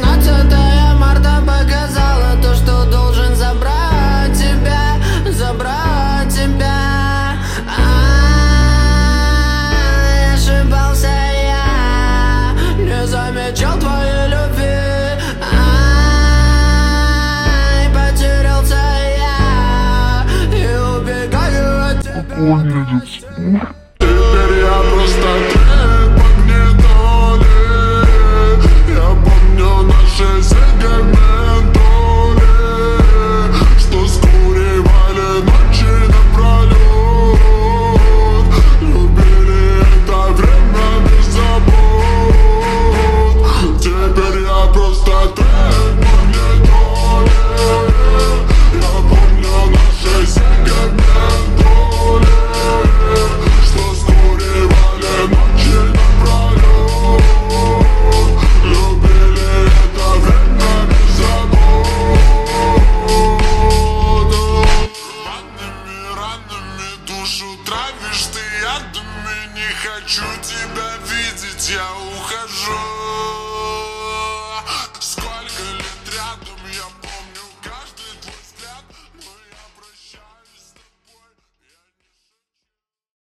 16 марта показала то, что должен забрать тебя, забрать тебя. Ошибался я, не замечал твоей любви. Потерялся я и убегаю от тебя. Какой едет спор?